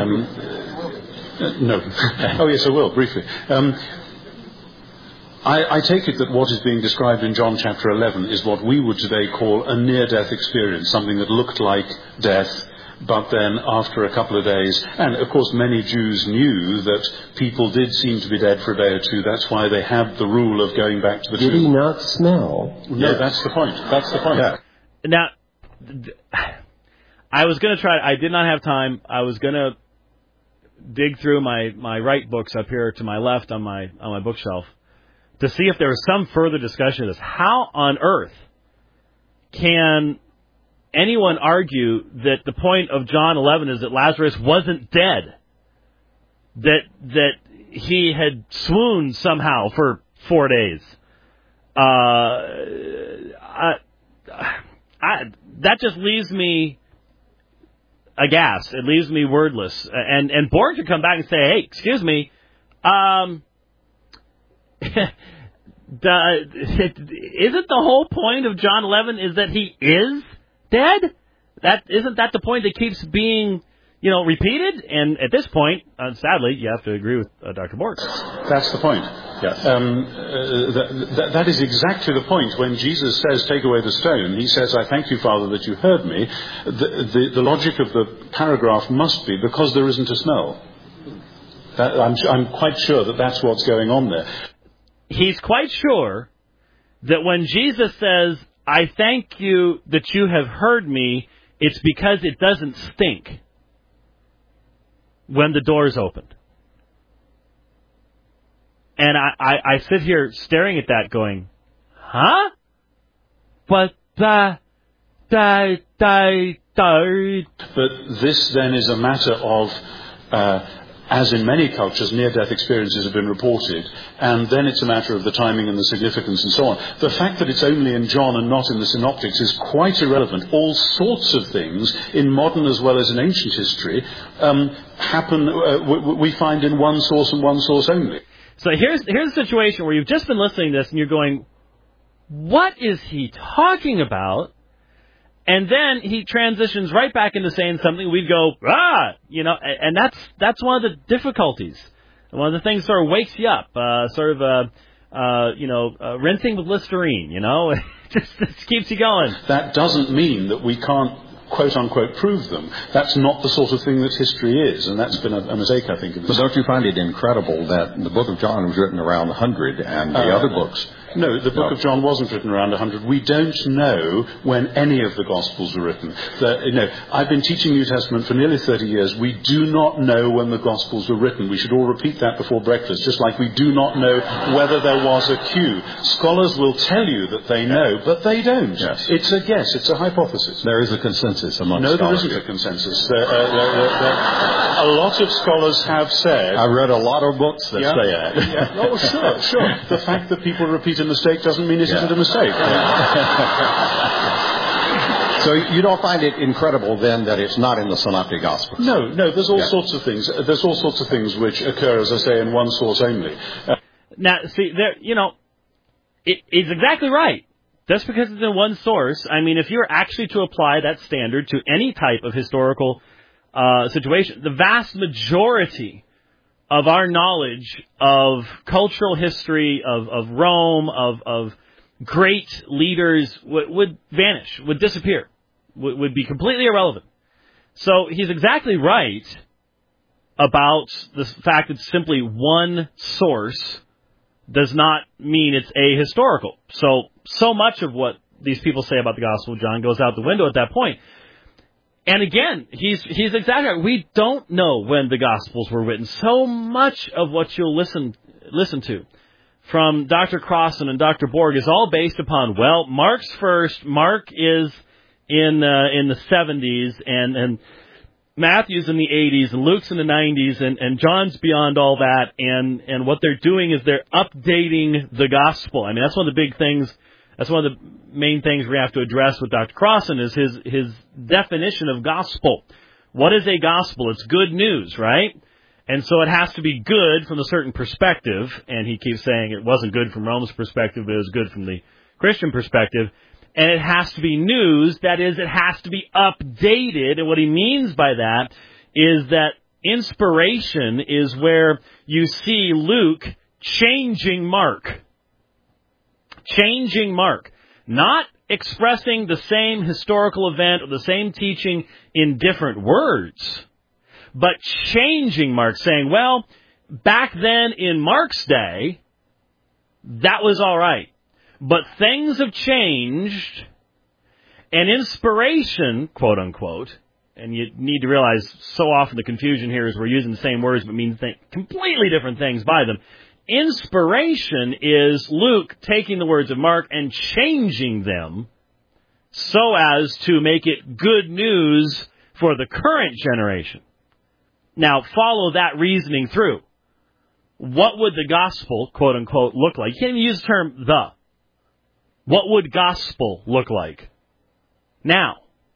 no. Oh, yes, I will, briefly. I take it that what is being described in John chapter 11 is what we would today call a near-death experience, something that looked like death, but then after a couple of days, and of course many Jews knew that people did seem to be dead for a day or two. That's why they had the rule of going back to the tomb. Did he not smell? No, that's the point. That's the point. Yeah. Now, I was going to try, I did not have time. I was going to dig through my Wright books up here to my left on my bookshelf, to see if there was some further discussion of this. How on earth can anyone argue that the point of John 11 is that Lazarus wasn't dead? That he had swooned somehow for 4 days? That just leaves me aghast. It leaves me wordless. And Borg could come back and say, hey, excuse me, isn't the whole point of John 11 is that he is dead? Isn't that the point that keeps being, repeated? And at this point, sadly, you have to agree with Dr. Borg. That's the point. Yes. That is exactly the point. When Jesus says, take away the stone, he says, I thank you, Father, that you heard me. The logic of the paragraph must be because there isn't a smell. I'm quite sure that that's what's going on there. He's quite sure that when Jesus says, I thank you that you have heard me, it's because it doesn't stink when the door's opened. And I sit here staring at that going, huh? But, But this then is a matter of, as in many cultures, near-death experiences have been reported, and then it's a matter of the timing and the significance and so on. The fact that it's only in John and not in the Synoptics is quite irrelevant. All sorts of things, in modern as well as in ancient history, happen, we find in one source and one source only. So here's a situation where you've just been listening to this and you're going, what is he talking about? And then he transitions right back into saying something. We'd go, and that's one of the difficulties. One of the things sort of wakes you up, rinsing with Listerine, it just keeps you going. That doesn't mean that we can't, quote-unquote, prove them. That's not the sort of thing that history is, and that's been a mistake, I think. But don't you find it incredible that the book of John was written around 100 and the other books... No, the book of John wasn't written around 100. We don't know when any of the Gospels were written. I've been teaching New Testament for nearly 30 years. We do not know when the Gospels were written. We should all repeat that before breakfast, just like we do not know whether there was a queue. Scholars will tell you that they know, but they don't. Yes. It's a guess. It's a hypothesis. There is a consensus among scholars. No, there isn't a consensus. A lot of scholars have said... I've read a lot of books that say that. Yeah. Oh, sure. The fact that people repeat a mistake doesn't mean it isn't a mistake. So you don't find it incredible then that it's not in the Synoptic Gospels? No. There's all sorts of things. There's all sorts of things which occur, as I say, in one source only. Now, see, there, he's exactly right. Just because it's in one source, I mean, if you're actually to apply that standard to any type of historical situation, the vast majority of our knowledge of cultural history, of Rome, of great leaders would vanish, would disappear, would be completely irrelevant. So he's exactly right about the fact that simply one source does not mean it's ahistorical. So much of what these people say about the Gospel of John goes out the window at that point. And again, he's exactly right. We don't know when the Gospels were written. So much of what you'll listen to from Dr. Crossan and Dr. Borg is all based upon, well, Mark's first. Mark is in the 70s, and Matthew's in the 80s, and Luke's in the 90s, and John's beyond all that. And what they're doing is they're updating the Gospel. I mean, that's one of the big things. That's one of the main things we have to address with Dr. Crossan is his definition of gospel. What is a gospel? It's good news, right? And so it has to be good from a certain perspective. And he keeps saying it wasn't good from Rome's perspective, but it was good from the Christian perspective. And it has to be news. That is, it has to be updated. And what he means by that is that inspiration is where you see Luke changing Mark. Changing Mark. Not expressing the same historical event or the same teaching in different words, but changing Mark, saying, well, back then in Mark's day, that was all right. But things have changed, and inspiration, quote unquote, and you need to realize so often the confusion here is we're using the same words but mean completely different things by them. Inspiration is Luke taking the words of Mark and changing them so as to make it good news for the current generation. Now, follow that reasoning through. What would the gospel, quote unquote, look like? You can't even use the term the. What would gospel look like? Now,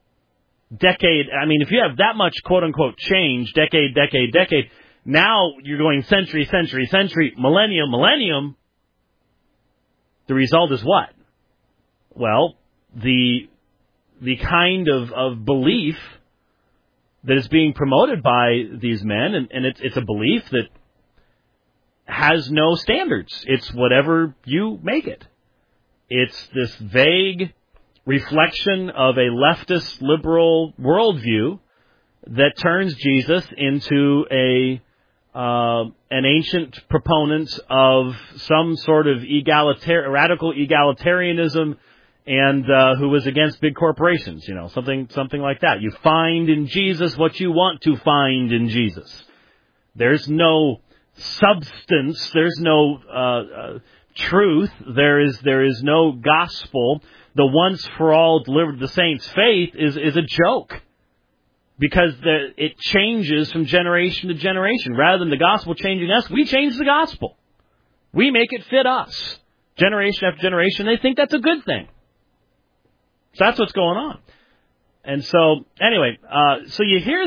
if you have that much, quote unquote, change, decade, now you're going century, millennium. The result is what? Well, the kind of belief that is being promoted by these men, and it's a belief that has no standards. It's whatever you make it. It's this vague reflection of a leftist liberal worldview that turns Jesus into an ancient proponent of some sort of radical egalitarianism, and who was against big corporations, something like that. You find in Jesus what you want to find in Jesus. There's no substance. There's no truth. There is no gospel. The once for all delivered to the saints faith is a joke. Because it changes from generation to generation. Rather than the gospel changing us, we change the gospel. We make it fit us. Generation after generation, they think that's a good thing. So that's what's going on. And so, anyway, so you hear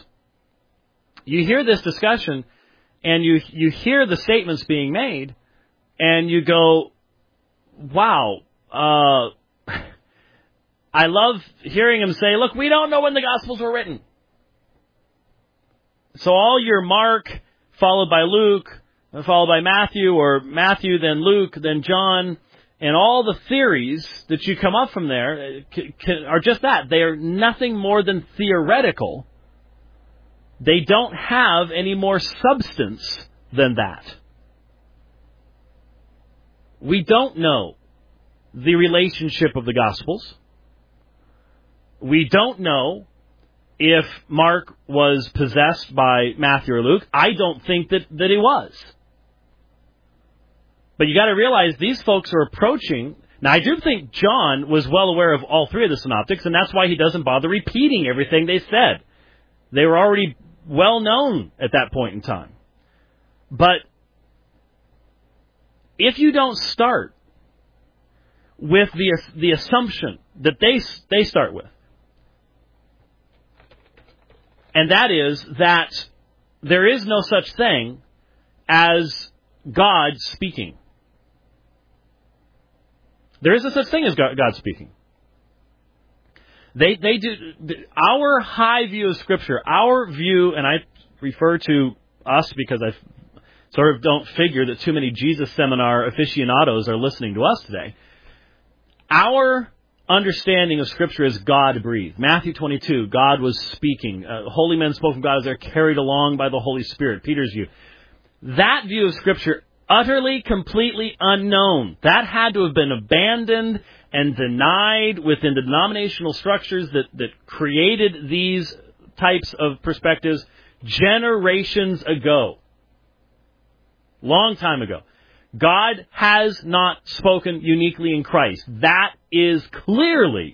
this discussion, and you hear the statements being made, and you go, wow, I love hearing him say, look, we don't know when the Gospels were written. So all your Mark, followed by Luke, followed by Matthew, or Matthew, then Luke, then John, and all the theories that you come up from there are just that. They are nothing more than theoretical. They don't have any more substance than that. We don't know the relationship of the Gospels. We don't know if Mark was possessed by Matthew or Luke. I don't think that he was. But you got to realize these folks are approaching. Now, I do think John was well aware of all three of the synoptics, and that's why he doesn't bother repeating everything they said. They were already well known at that point in time. But if you don't start with the assumption that they start with, and that is that there is no such thing as God speaking. There is a such thing as God speaking. They do our high view of Scripture, our view, and I refer to us because I sort of don't figure that too many Jesus Seminar aficionados are listening to us today. Our understanding of Scripture is God-breathed. Matthew 22, God was speaking. Holy men spoke from God as they're carried along by the Holy Spirit. Peter's view. That view of Scripture, utterly, completely unknown. That had to have been abandoned and denied within the denominational structures that created these types of perspectives generations ago. Long time ago. God has not spoken uniquely in Christ. That is clearly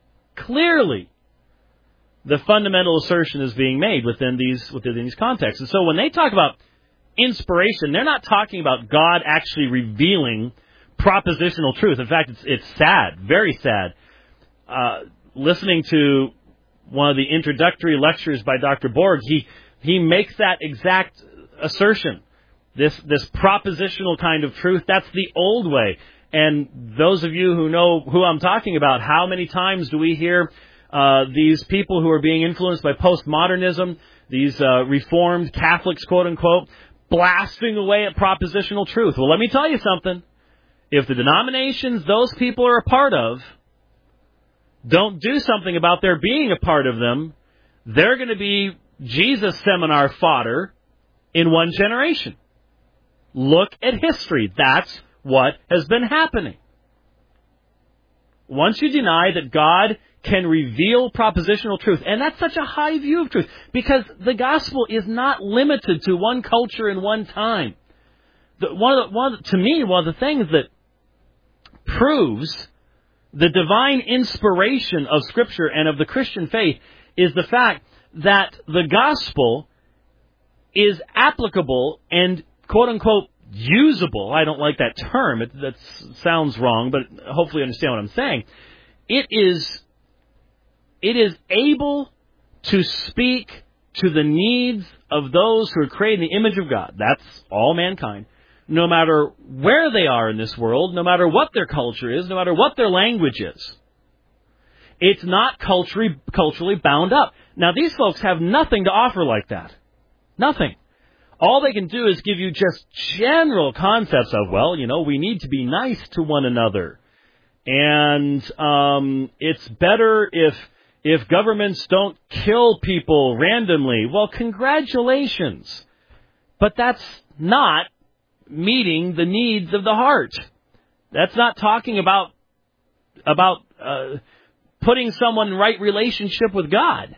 the fundamental assertion is being made within these contexts. And so when they talk about inspiration, they're not talking about God actually revealing propositional truth. In fact, it's sad, very sad. Listening to one of the introductory lectures by Dr. Borg, he makes that exact assertion. This propositional kind of truth, that's the old way. And those of you who know who I'm talking about, how many times do we hear these people who are being influenced by postmodernism, these reformed Catholics, quote unquote, blasting away at propositional truth? Well, let me tell you something. If the denominations those people are a part of don't do something about their being a part of them, they're going to be Jesus seminar fodder in one generation. Look at history. That's what has been happening. Once you deny that God can reveal propositional truth, and that's such a high view of truth, because the gospel is not limited to one culture and one time. To me, one of the things that proves the divine inspiration of Scripture and of the Christian faith is the fact that the gospel is applicable and, quote-unquote, usable. I don't like that term. That sounds wrong, but hopefully you understand what I'm saying. It is able to speak to the needs of those who are created in the image of God. That's all mankind. No matter where they are in this world, no matter what their culture is, no matter what their language is. It's not culturally bound up. Now, these folks have nothing to offer like that. Nothing. All they can do is give you just general concepts of, well, we need to be nice to one another. And it's better if governments don't kill people randomly. Well, congratulations. But that's not meeting the needs of the heart. That's not talking about putting someone in right relationship with God.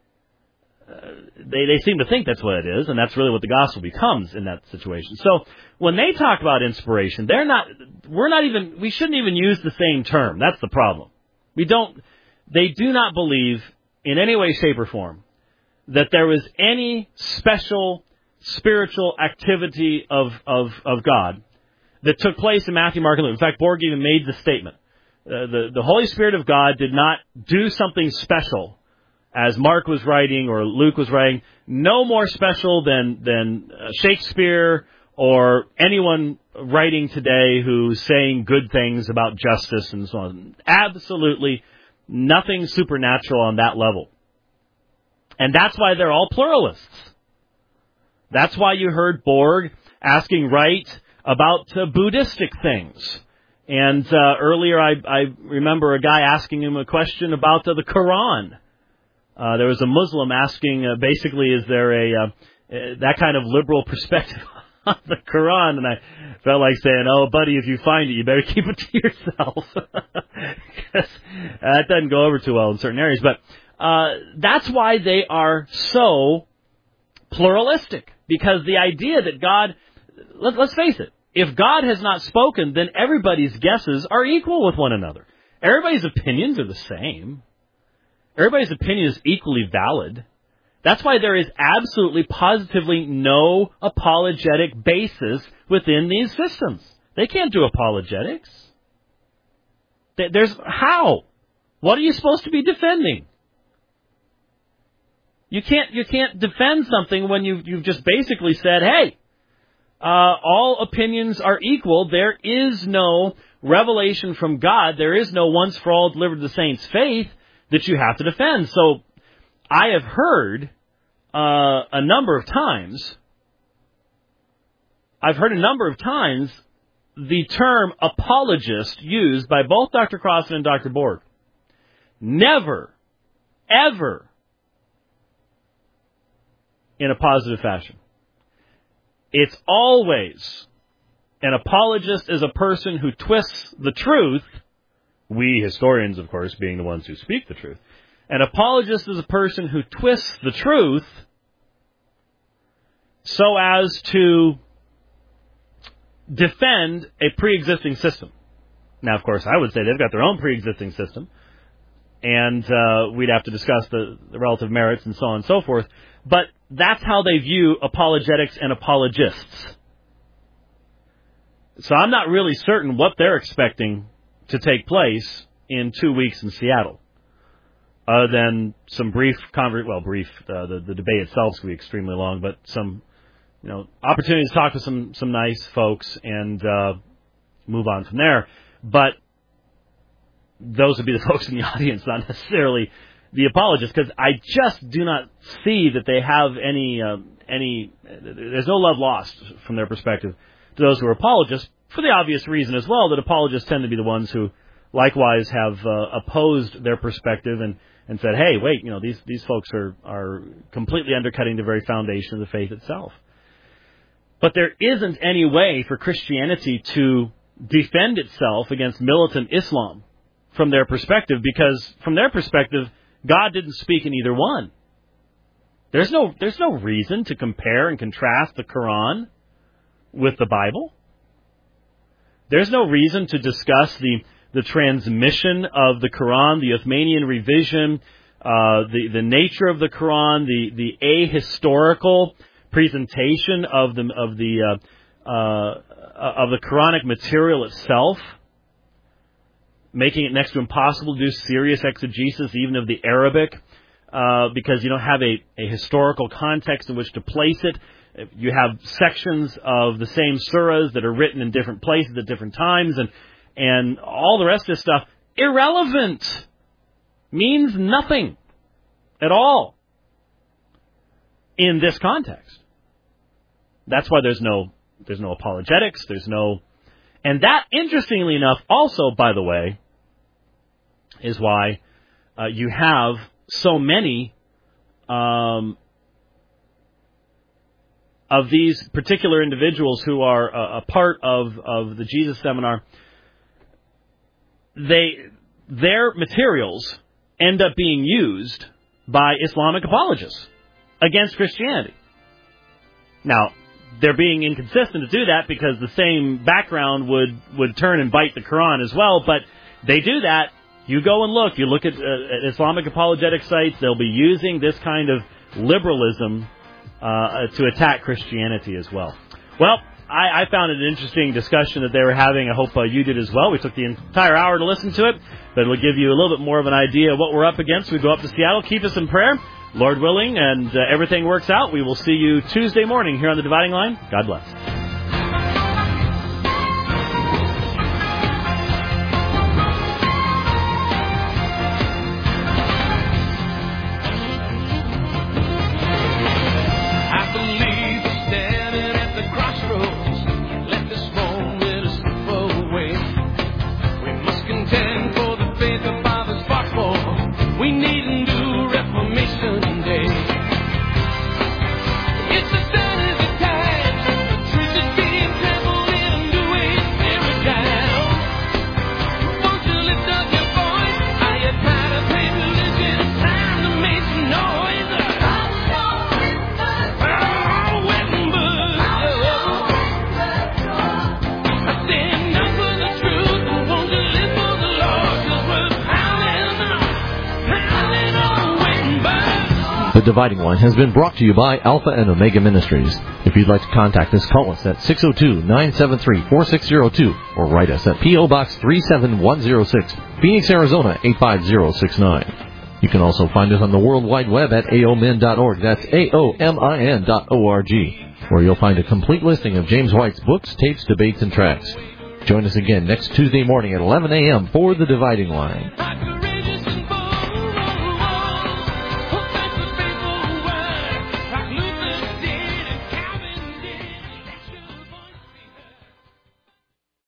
They seem to think that's what it is, and that's really what the gospel becomes in that situation. So when they talk about inspiration, we shouldn't even use the same term. That's the problem. They do not believe in any way, shape, or form that there was any special spiritual activity of God that took place in Matthew, Mark, and Luke. In fact, Borg even made the statement. The Holy Spirit of God did not do something special as Mark was writing or Luke was writing, no more special than Shakespeare or anyone writing today who's saying good things about justice and so on. Absolutely nothing supernatural on that level. And that's why they're all pluralists. That's why you heard Borg asking Wright about Buddhistic things. And earlier I remember a guy asking him a question about the Quran. There was a Muslim asking, basically, is there that kind of liberal perspective on the Quran? And I felt like saying, oh, buddy, if you find it, you better keep it to yourself. Because that doesn't go over too well in certain areas. But that's why they are so pluralistic. Because the idea that God, let's face it, if God has not spoken, then everybody's guesses are equal with one another. Everybody's opinions are the same. Everybody's opinion is equally valid. That's why there is absolutely, positively no apologetic basis within these systems. They can't do apologetics. How? What are you supposed to be defending? You can't defend something when you've just basically said, hey, all opinions are equal. There is no revelation from God. There is no once for all delivered to the saints faith that you have to defend. So I have heard a number of times the term apologist used by both Dr. Crossan and Dr. Borg. Never, ever in a positive fashion. It's always an apologist is a person who twists the truth, we historians, of course, being the ones who speak the truth. An apologist is a person who twists the truth so as to defend a pre-existing system. Now, of course, I would say they've got their own pre-existing system, and we'd have to discuss the relative merits and so on and so forth, but that's how they view apologetics and apologists. So I'm not really certain what they're expecting to take place in 2 weeks in Seattle, other than some brief, the debate itself is going to be extremely long, but some opportunities to talk to some nice folks and move on from there. But those would be the folks in the audience, not necessarily the apologists, because I just do not see that they have any. There's no love lost from their perspective to those who are apologists, for the obvious reason as well that apologists tend to be the ones who likewise have opposed their perspective and said, hey, wait, these folks are completely undercutting the very foundation of the faith itself. But there isn't any way for Christianity to defend itself against militant Islam from their perspective, because from their perspective, God didn't speak in either one. There's no reason to compare and contrast the Quran with the Bible. There's no reason to discuss the transmission of the Quran, the Uthmanian revision, the nature of the Quran, the ahistorical presentation of the Quranic material itself, making it next to impossible to do serious exegesis even of the Arabic, because you don't have a historical context in which to place it. You have sections of the same surahs that are written in different places at different times, and all the rest of this stuff, irrelevant, means nothing at all in this context. That's why there's no apologetics, and that, interestingly enough, also, by the way, is why you have so many of these particular individuals who are a part of the Jesus Seminar. Their materials end up being used by Islamic apologists against Christianity. Now, they're being inconsistent to do that because the same background would turn and bite the Quran as well, but they do that. You go and look. You look at Islamic apologetic sites. They'll be using this kind of liberalism to attack Christianity as well. Well, I found it an interesting discussion that they were having. I hope you did as well. We took the entire hour to listen to it, but it'll give you a little bit more of an idea of what we're up against. We go up to Seattle. Keep us in prayer, Lord willing, and everything works out. We will see you Tuesday morning here on The Dividing Line. God bless. The Dividing Line has been brought to you by Alpha and Omega Ministries. If you'd like to contact us, call us at 602-973-4602 or write us at P.O. Box 37106, Phoenix, Arizona 85069. You can also find us on the World Wide Web at aomin.org. That's aomin.org. where you'll find a complete listing of James White's books, tapes, debates, and tracts. Join us again next Tuesday morning at 11 a.m. for The Dividing Line.